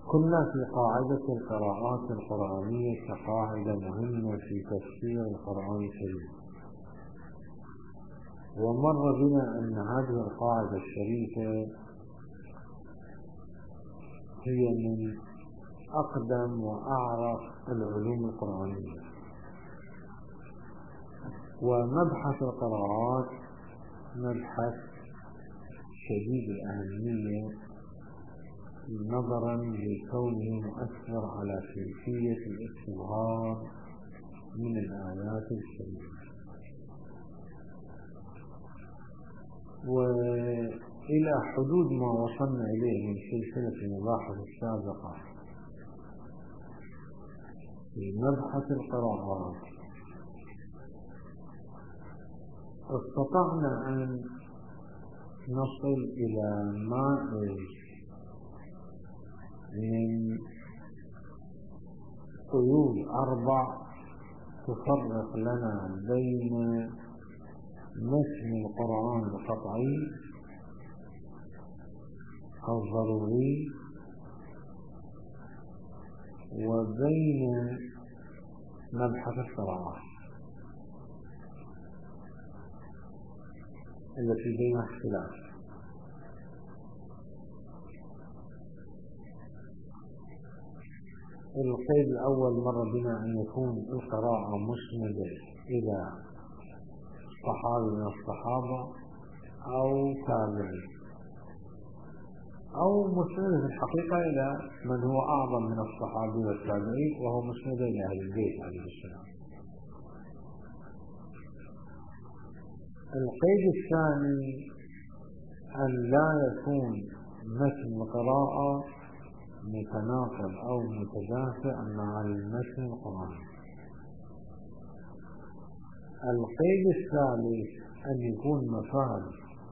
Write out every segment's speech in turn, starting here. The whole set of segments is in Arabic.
كنا في قاعدة القراءات القرآنية كقاعدة مهمة في تفسير القرآن الكريم، ومر بنا أن هذه القاعدة الشريفة هي من أقدم وأعرف العلوم القرآنية، ومبحث القراءات مبحث شديد الأهمية نظرا لكونه مؤثر على كيفية الاستظهار من الآيات الكريمة. وإلى حدود ما وصلنا إليه من سلسلة المباحث السابقة في مبحث القراءات، استطعنا أن نصل إلى مائز من قيود 4 تفرق لنا بين متن القرآن القطعي أو الضروري وبين مبحث القراءات التي بين اختلاف. القيد الأول مر بنا أن يكون القراءة مسندة إلى صحابي من الصحابة أو تابعي، أو مسندة في الحقيقة إلى من هو أعظم من الصحابي والتابعي وهو مسندة إلى أهل البيت عليه السلام. القيد الثاني أن لا يكون متن القراءة متناقض أو متدافع مع المتن القرآني. القيد الثالث أن يكون مفاد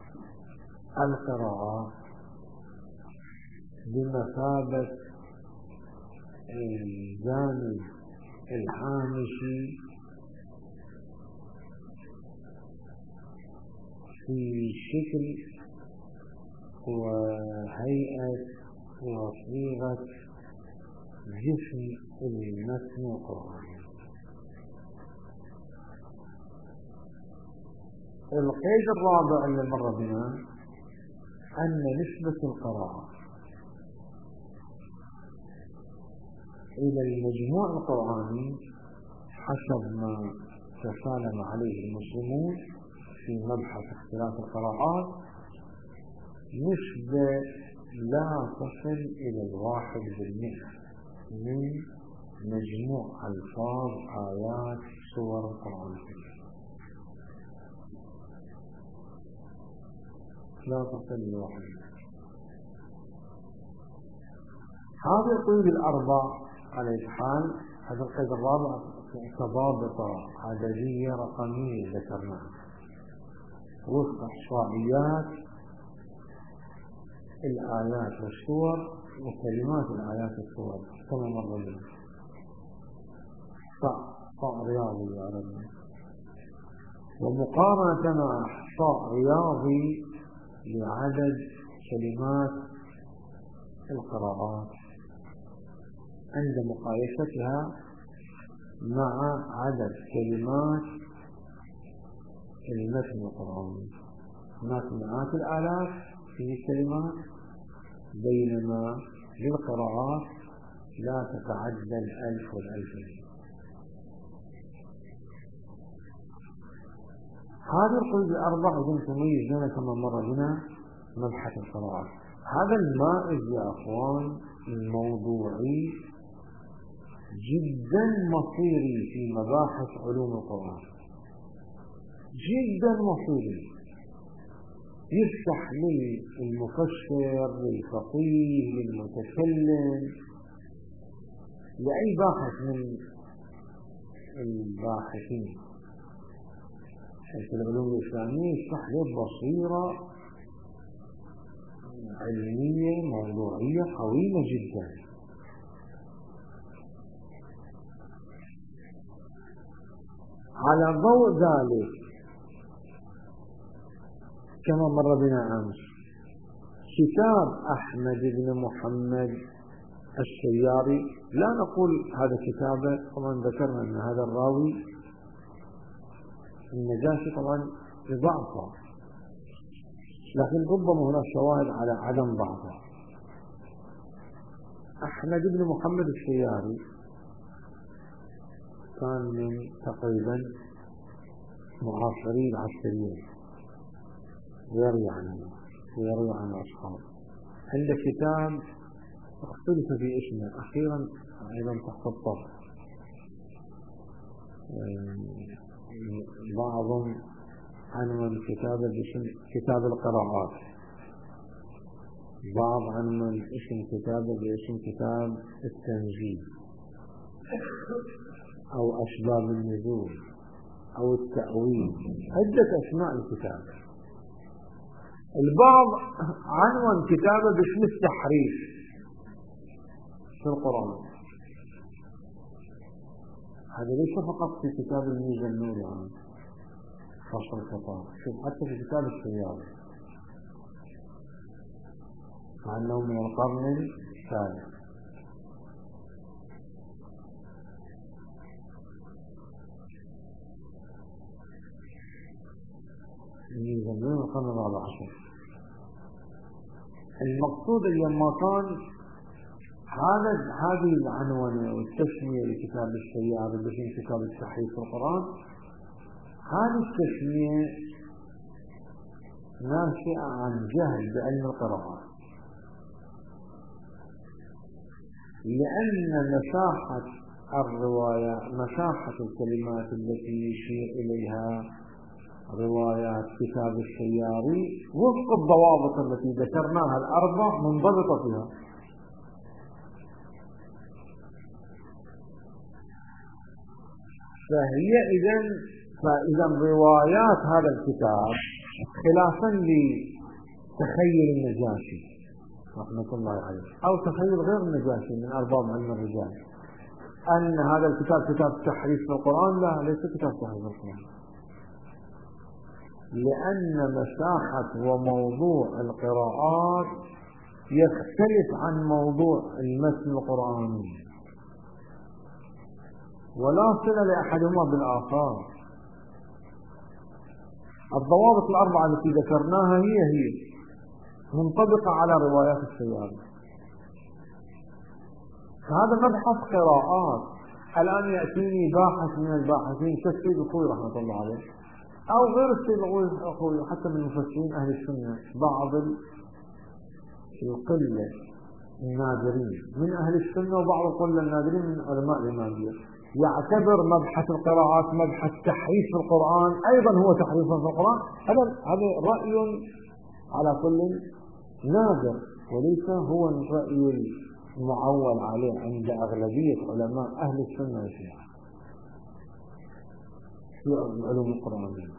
القراءة بمثابة الجانب الهامشي في شكل وهيئة وصيغة جسم المتن القرآني. القيد الرابع اللي مر بنا أن نسبة القراءة إلى المجموع القرآني حسب ما تسالم عليه المسلمون في مبحث اختلاف القراءات نسبة لا تصل إلى 1% من مجموع ألفاظ آيات سور القرآن الكريم، لا تصل إلى 1%. هذه القيود ال4 على الحال، هذا القيد الرابع كضابطة عددية رقمية ذكرناها وفق إحصائيات الآيات والسور وكلمات الآيات والسور كما مر بنا. إحصاء رياضي يا رب، ومقارنة مع إحصاء رياضي لعدد كلمات القراءات عند مقايستها مع عدد كلمات المتن القرآني. هناك مئات الآلاف في الكلمات، بينما للقراءات لا تتعدى 1000 و2000. هذه القيود ال4 إذن تميز لنا كما مر بنا مبحث القراءات. هذا المائز يا أخوان الموضوعي جدا مصيري في مباحث علوم القرآن، جدا مصيري، يفتح للمفسر للفقيه للمتكلم لأي باحث من الباحثين في العلوم الإسلامية، يفتح له بصيرة علمية موضوعية قوية جدا. على ضوء ذلك كما مر بنا أمس كتاب أحمد بن محمد السياري لا نقول هذا كتابه، طبعا ذكرنا أن هذا الراوي النجاشي طبعا بضعفه، لكن ربما هناك شواهد على عدم ضعفه. أحمد بن محمد السياري كان من تقريبا معاصري العسكريين، ويروي عن أصحاب. عنده كتاب اختلف في اسمه أخيرا أيضا تحت الطرف، بعضهم عنوان كتابه باسم كتاب القراءات، بعض عنوان اسم كتابه باسم كتاب التنزيل أو أسباب النزول أو التأويل، عدة أسماء الكتاب. البعض عنوان كتابه باسم التحريف في القرآن. هذا ليس فقط في كتاب الميزة النور يعني فصل الخطاب، شوف حتى في كتاب السيارة مع أنه من القرن الثالث. الميزة النور من القرن الرابع عشر. المقصود لما كان هذه العنوانة والتسمية لكتاب السيارة باسم كتاب التحريف في القرآن، هذه التسمية ناشئة عن جهل بعلم القراءات، لأن مساحة الرواية، مساحة الكلمات التي يشير إليها روايات كتاب السياري وفق الضوابط التي ذكرناها الأربع منضبطة فيها. فإذا روايات هذا الكتاب خلافا لتخيل النجاشي رحمة الله عليه أو تخيل غير النجاشي من أرباب علم الرجال أن هذا الكتاب كتاب تحريف في القرآن، لا، ليس كتاب تحريف في القرآن، لأن مساحة وموضوع القراءات يختلف عن موضوع المتن القرآني ولا صلة لأحدهما بالآخر. الضوابط الأربعة التي ذكرناها هي منطبقة على روايات السيارة. فهذا مبحث قراءات. الآن يأتيني باحث من الباحثين كالسيد الخوي رحمة الله عليه أو غير السيد الخوي حتى من مفسرين أهل السنة، بعض القلة النادرين من أهل السنة وبعض القلة النادرين من علماء الإمامية يعتبر مبحث القراءات مبحث تحريف في القرآن أيضا هو تحريف في القرآن. هذا رأي على كل نادر وليس هو الرأي المعول عليه عند أغلبية علماء أهل السنة والجماعة في العلوم القرآنية.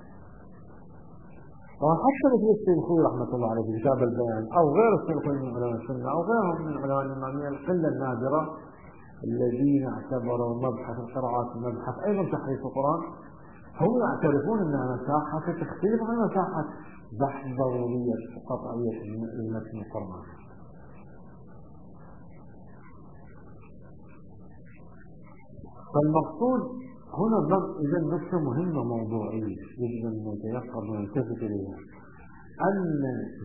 وحتى مثل السيد الخوي رحمة الله عليه في كتاب البيان أو غير السيد الخوي من علماء السنة أو غيرهم من علماء الإمامية القلة النادرة الذين اعتبروا مبحث القراءات مبحث أيضا تحريف القرآن، هم يعترفون أن مساحة تختلف عن مساحة بحث ضرورية قطعية المتن القرآني. فالمقصود هنا إذا بس مهمة موضوعية يجب أن نتيقظ ونلتفت إليها، أن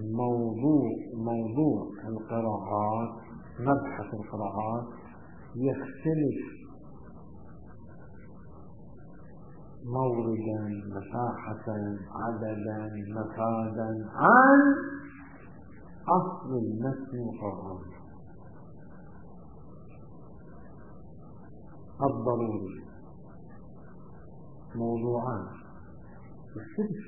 موضوع القراءات مبحث القراءات يختلف موردا مساحة عددا مفادا عن أصل المتن القرآني الضروري. موضوعان يختلف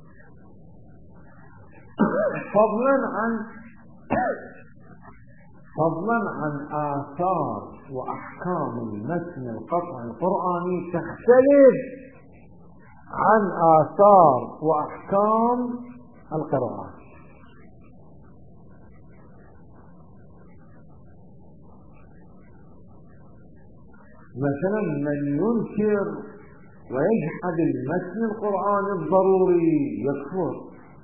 فضلا عن آثار وأحكام المتن القطعي القرآني تختلف عن آثار وأحكام القراءات. مثلا من ينكر ويجحد المتن القرآني الضروري يكفر،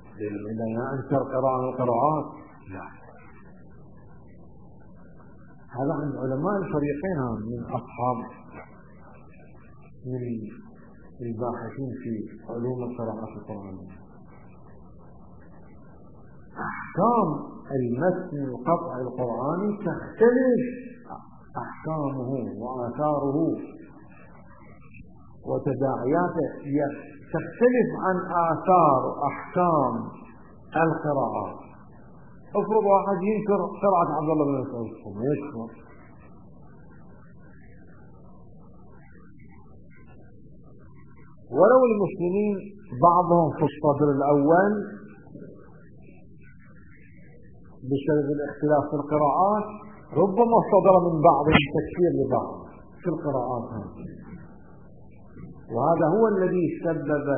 لأنه أنكر قراءة القراءات، لا، هذا عند علماء الفريقين من أصحاب من الباحثين في علوم القراءات القرآنية. أحكام المتن القطعي القرآني تختلف أحكامه وآثاره وتداعياته تختلف عن آثار أحكام القراءات. افرض واحد ينكر قراءة عبد الله بن مسعود يكفر، ولو المسلمين بعضهم في الصدر الأول بسبب الاختلاف في القراءات ربما صدر من بعضهم تكفير لبعض في القراءات هذه، وهذا هو الذي سبب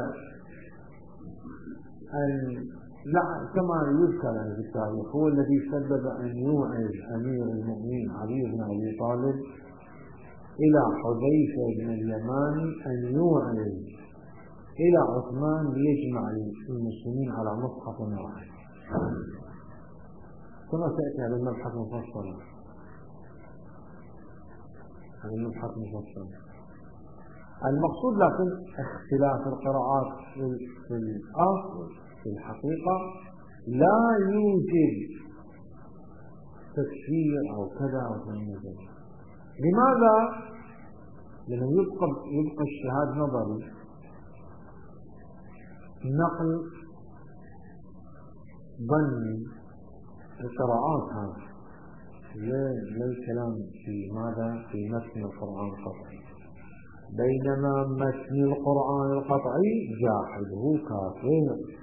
أن كما يذكر في التاريخ هو الذي سبب أن يوعز أمير المؤمنين علي بن أبي طالب إلى حذيفة بن اليمان أن يوعز إلى عثمان ليجمع المسلمين على مصحف واحد، كما سيأتي هذا المبحث مفصلا. المقصود لكن اختلاف القراءات في الأصل في الحقيقة لا يوجد تكفير أو كذا أو كذا. لماذا؟ لأنه يبقى الشهاد نظري، نقل ظني القراءات هذه لا الكلام في ماذا؟ في متن القرآن القطعي، بينما متن القرآن القطعي جاحده كافر.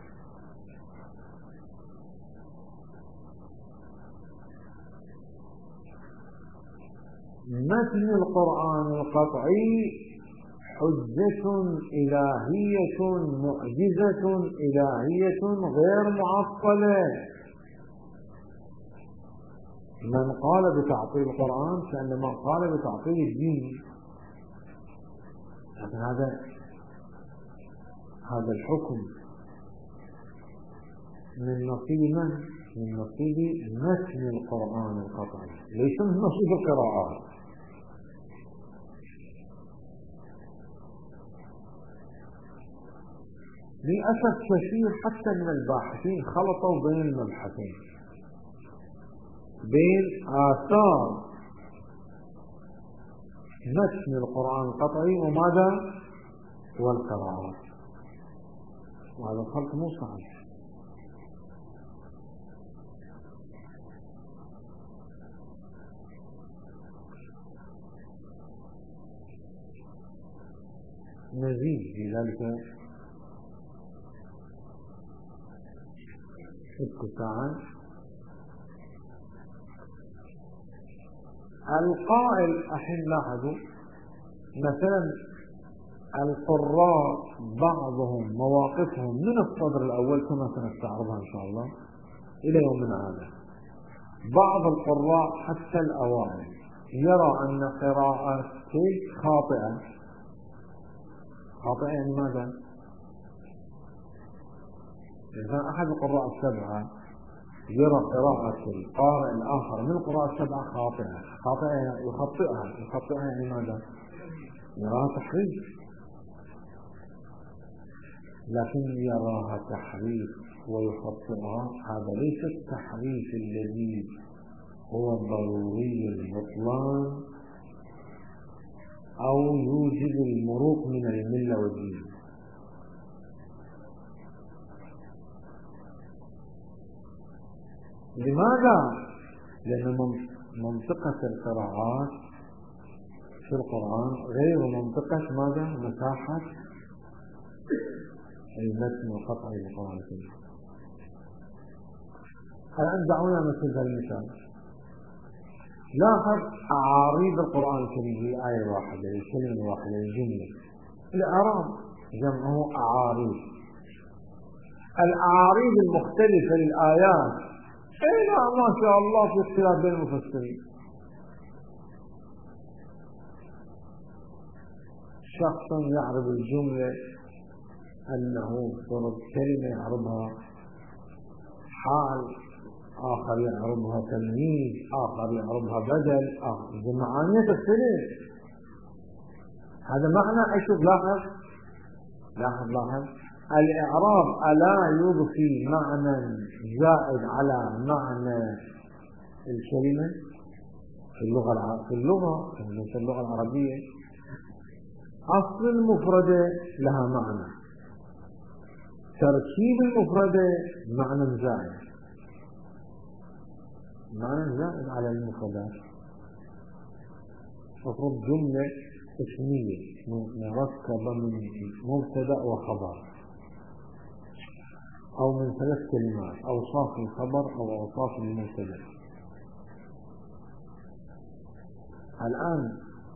متن القرآن القطعي حجة إلهية معجزة إلهية غير معطلة. من قال بتعطيل القرآن كأنما قال بتعطيل الدين. لكن هذا الحكم من نصيب من نصيب متن القرآن القطعي، ليس من نصيب القراءات. للأسف كثير حتى من الباحثين خلطوا بين المبحثين، بين آثار متن القرآن القطعي وماذا؟ والقراءات، وهذا الخلط مو صحيح. نزيد في ذلك اتساعا. القائل الحين لاحظوا مثلا القراء بعضهم مواقفهم من الصدر الأول كما سنستعرضها إن شاء الله إلى يومنا هذا. بعض القراء حتى الأوائل يرى أن قراءته خاطئة. خاطئة يعني ماذا؟ إذا أحد القراء السبعة يرى قراءة القارئ الآخر من القراء السبعة خاطئة، خاطئة يعني يخطئها يعني ماذا؟ يراها تحريف، لكن يراها تحريف ويخطئها. هذا ليس التحريف الذي هو ضروري البطلان أو يوجب المروق من الملة والدين. لماذا؟ لأن منطقة القراءات في القرآن غير منطقة ماذا؟ مساحة المتن القطعي للقرآن الكريم. الآن دعونا مثل المثال. لاحظ أعاريض القرآن الكريم في آية واحدة، الكلمة واحدة، الجملة. الإعراب جمعه أعاريض. الأعاريض المختلفة للآيات ما شاء الله في اختلاف بين المفسرين. شخص يعرف الجملة أنه ضرب كلمة يعرفها حال آخر يعرضها تمييز، آخر يعرضها بدل، معانيها تختلف. هذا معنى. أشوف لاحظ الإعراب ألا يضفي معنى زائد على معنى الكلمة في اللغة العربية. أصل المفردة لها معنى، تركيب المفردة معنى زائد على المفردات. مفرد جملة اسمية مركبة من مبتدأ وخبر أو من 3 كلمات، أوصاف الخبر أو أوصاف المبتدأ. الآن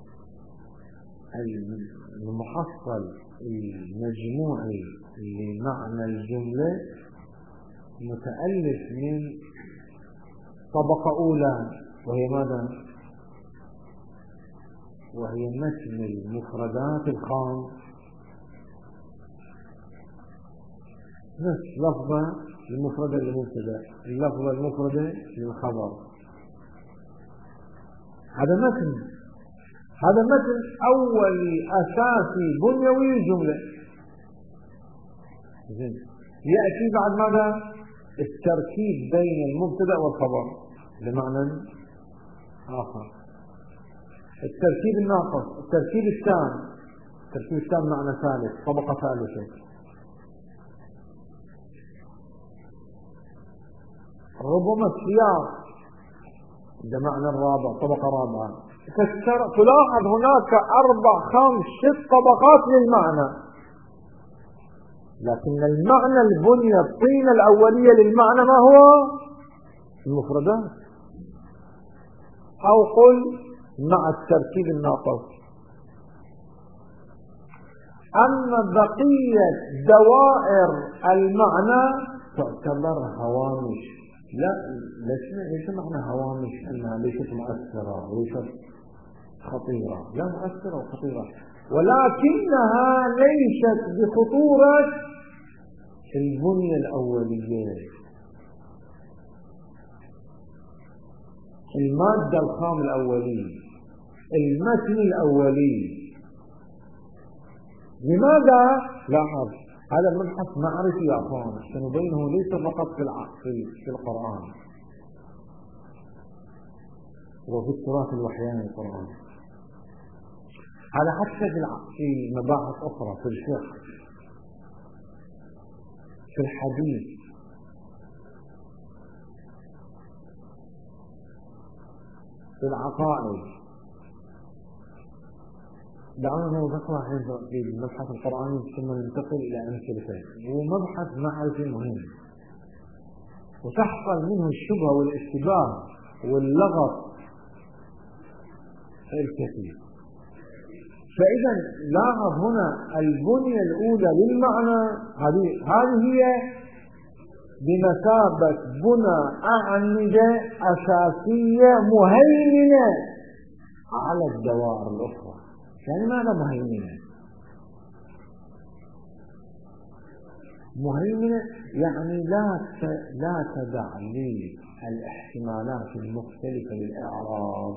المحصل المجموعي لمعنى الجملة متألف من طبقة أولى، وهي ماذا؟ وهي متن المفردات الخام، نفس لفظة المفردة للمبتدأ، اللفظة المفردة للخبر. هذا متن أولي أساسي بنيوي الجملة. يأتي بعد ماذا؟ التركيب بين المبتدأ والخبر بمعنى آخر. التركيب الناقص، التركيب التام معنى ثالث، طبقة ثالثة. ربما السياق ده معنى الرابع، طبقة رابعة. تلاحظ هناك 4 5 6 طبقات للمعنى، لكن المعنى البنية الطينة الأولية للمعنى ما هو؟ المفردات، أو قل مع التركيب الناقص. أما بقية دوائر المعنى تعتبر هوامش. ليس معنى هوامش أنها ليست مؤثرة وليست خطيرة، لا مؤثرة وخطيرة، ولكنها ليست بخطورة البنية الأولية. المادة الخام الأولي، المتن الأولي. لماذا؟ لاحظ هذا المبحث معرفي يا أخوان، سنبينه ليس فقط في القرآن وفي التراث الوحياني القرآن، هذا حتى في مباحث أخرى، في الفقه، في الحديث، في العقائد. دعونا نقرأ في المبحث القرآني ثم ننتقل إلى أمثلته. هو مبحث معرفي مهم، وتحصل منه الشبهة والاشتباه واللغط الكثير. فإذا لاحظ هنا البنية الأولى للمعنى هذه هي بمثابة بنى أعمدة أساسية مهيمنة على الدوائر الأخرى. يعني ماذا مهيمنة؟ مهيمنة يعني لا تدع لي الاحتمالات المختلفة للإعراب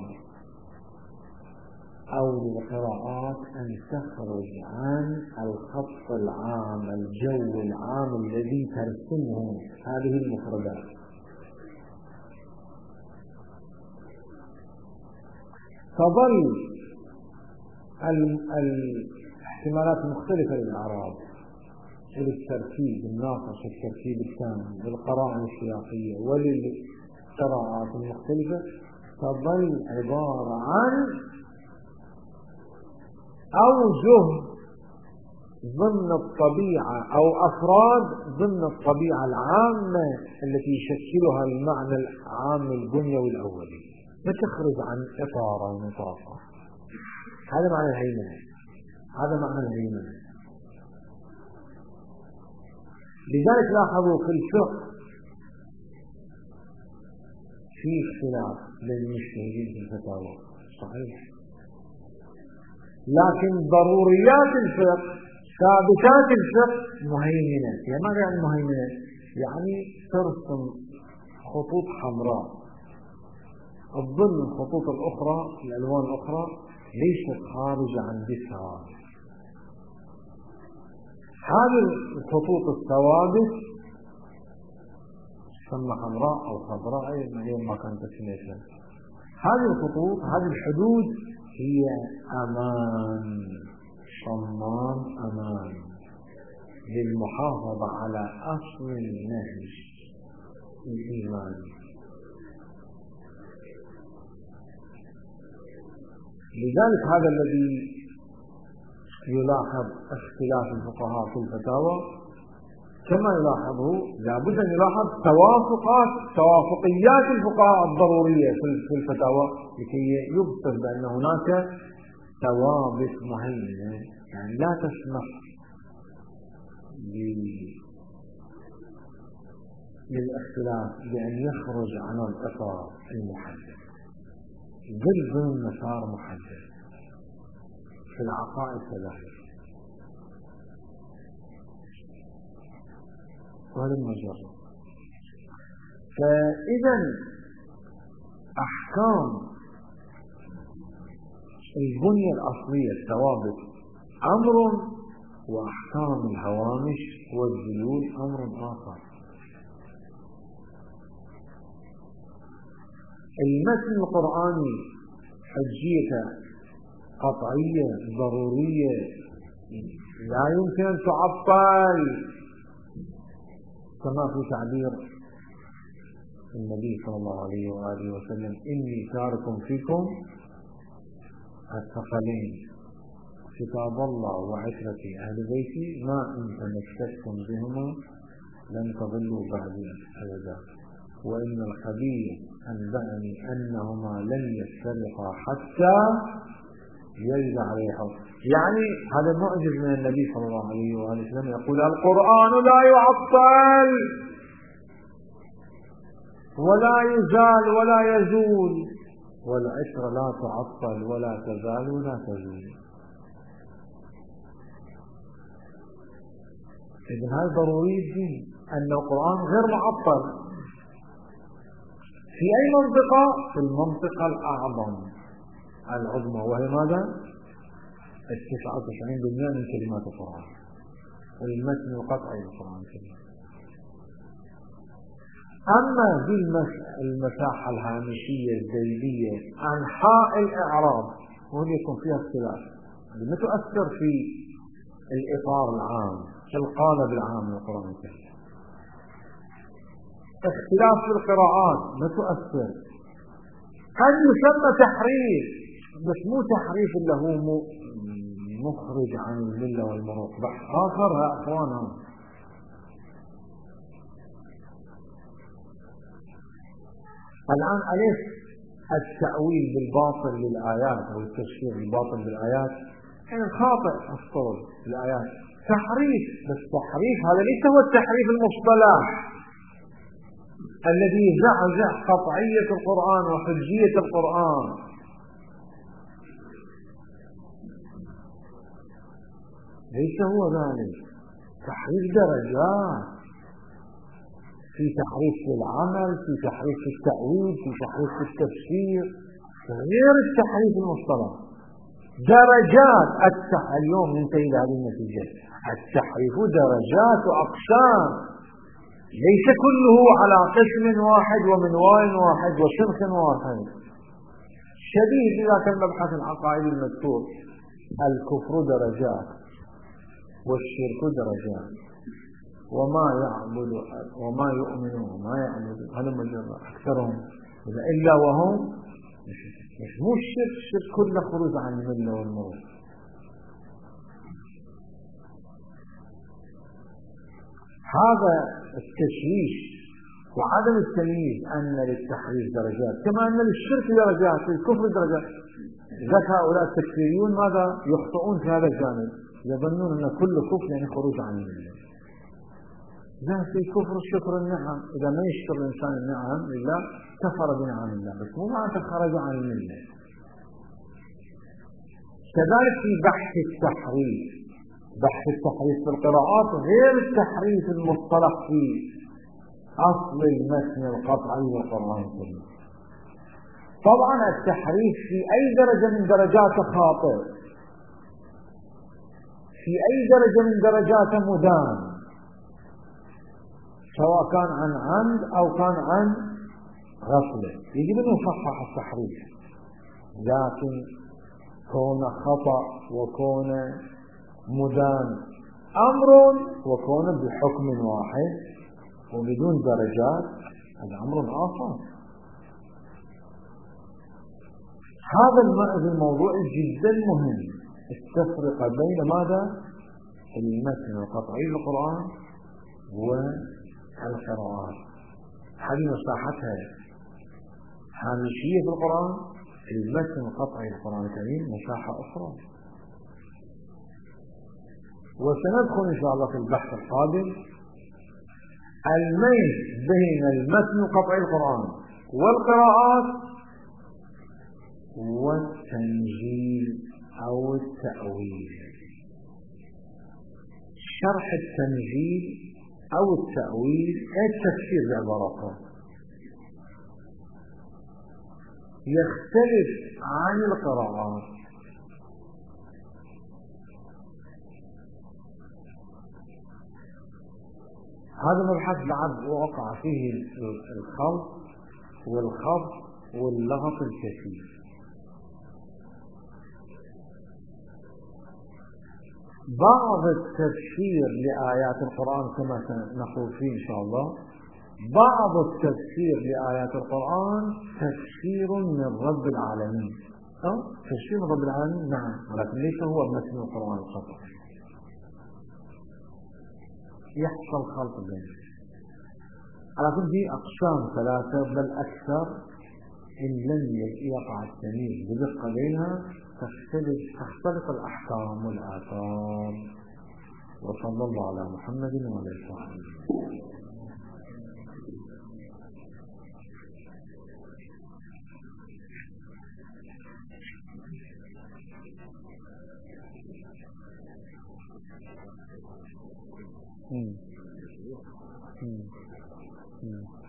أو للقراءات أن تخرج عن الخط العام، الجو العام الذي ترسمه هذه المفردات. تظل الاحتمالات المختلفة للإعراب وللتركيب الناقص والتركيب التام والقرائن السياقية وللقراءات المختلفة، تظل عبارة عن أوجه ضمن الطبيعة أو أفراد ضمن الطبيعة العامة التي يشكلها المعنى العام البنيوي الأولي، ما تخرج عن إطار أو نطاق. هذا معنى الهيمنة، هذا معنى الهيمنة. لذلك لاحظوا في الفقه في اختلاف بين المجتهدين في الفتاوى، صحيح، لكن ضروريات الفقه، ثابتات الفقه مهيمنة. يعني ماذا يعني مهيمنة؟ يعني ترسم خطوط حمراء الظل الخطوط الأخرى الألوان الأخرى ليست خارجة عن جسرها. هذه الخطوط الثوابت تسمى حمراء أو خضراء أي ما كانت تسميتها. هذه الخطوط هذه الحدود هي أمان، صمام أمان للمحافظة على أصل النهج الإيماني. لذلك هذا الذي يلاحظ اختلاف الفقهاء في الفتاوى كما يلاحظه لابد أن يلاحظ توافقيات الفقهاء الضرورية في الفتاوى لكي يبصر بأن هناك ثوابت مهمة، يعني لا تسمح للاختلاف بأن يخرج عن الإطار المحدد ضمن مسار محدد في العقائد كذلك. وهذا المجرد. فإذا أحكام البنية الأصلية الثوابت أمر، وأحكام الهوامش والذيول أمر آخر. المتن القرآني حجية قطعية ضرورية لا يمكن أن تعطل، كما في تعبير النبي صلى الله عليه وآله وسلم: إني تارك فيكم الثقلين كتاب الله وعترة أهل بيتي ما إن تمسكتم بهما لن تضلوا بعدي أبدا، وإن الخبير أنبأني أنهما لن يفترقا حتى يجد عليه حق. يعني هذا معجز من النبي صلى الله عليه وآله وسلم يقول: القرآن لا يعطل ولا يزال ولا يزول، والعشرة لا تعطل ولا تزال ولا تزول. إذن هذا ضروري الدين أن القرآن غير معطل في أي منطقة؟ في المنطقة الأعظم العظمى، وهي ماذا؟ 99% من كلمات القرآن، المتن القطعي للقرآن الكريم. أما في المساحة الهامشية الزيدية أنحاء الإعراب وهي يكون فيها اختلاف، ما تؤثر في الإطار العام في القالب العام للقرآن الكريم. اختلاف في القراءات ما تؤثر، قد يسمى تحريف بس مو تحريف اللي هو مخرج عن الملة والمروق، بحث آخر يا أخوانا. الآن ألف التأويل بالباطل للآيات أو التفسير بالباطل بالآيات يعني خاطئ أفضل الآيات تحريف، بس تحريف هذا ليس هو التحريف المصطلح الذي يزعزع قطعية القرآن وحجية القرآن. ليس هو ذلك، تحريف درجات، في تحريف في العمل، في تحريف في التأويل، في تحريف في التفسير، غير التحريف المصطلح. درجات اليوم ننتهي إلى هذه النتيجة: التحريف درجات وأقسام، ليس كله على قسم واحد ومنوال واحد وشرخ واحد. شبيه بذاك المبحث العقائدي المذكور: الكفر درجات والشرك درجات وما يعبد وما يؤمن وما يعبد هذا مجرد أكثرهم إلا وهم مو الشرك كله خروج عن الملة والمروج. هذا التشويش وعدم التمييز أن للتحريف درجات كما أن للشرك درجات للكفر درجات. ذاك هؤلاء التكفيريون ماذا يخطئون في هذا الجانب؟ يظنون أن كل كفر يعني خروج عن الملة. لا، في كفر شكر النعم، إذا ما يشكر الإنسان النعم لله كفر بنعم الله، بس مو معناته خرج عن الملة. كذلك في بحث التحريف في القراءات غير التحريف المصطلح في أصل المتن القطعي للقرآن الكريم. طبعا التحريف في أي درجة من درجاته خاطئ، في أي درجة من درجاته مدان، سواء كان عن عمد أو كان عن غفلة، يجب أن يصحح التحريف. لكن كون خطأ وكون مدان أمر، وكون بحكم واحد وبدون درجات هذا أمر آخر. هذا الموضوع جدا مهم، التفرقة بين ماذا؟ المتن القطعي للقرآن والقراءات. هذه مساحتها هامشية في القرآن، المتن القطعي للقرآن الكريم مساحة أخرى. وسندخل إن شاء الله في البحث القادم الميز بين المتن القطعي للقرآن والقراءات والتنجيل أو التأويل. شرح التنجيل أو التأويل التفسير بعبارته يختلف عن القراءات. هذا مبحث بعد وقع فيه الخلط والخبط واللغط الكثير. بعض التفسير لآيات القرآن كما سنقول فيه إن شاء الله، بعض التفسير لآيات القرآن تفسير من رب العالمين، تفسير من رب العالمين نعم، ولكن ليس هو متن القرآن الخطأ. يحصل خلط بينه. على كل دي أقسام ثلاثة بل أكثر، إن لم يقع التمييز بدقة بينها تختلف الأحكام والآثار. وصلى الله على محمد وعلى آله وصحبه. Mm.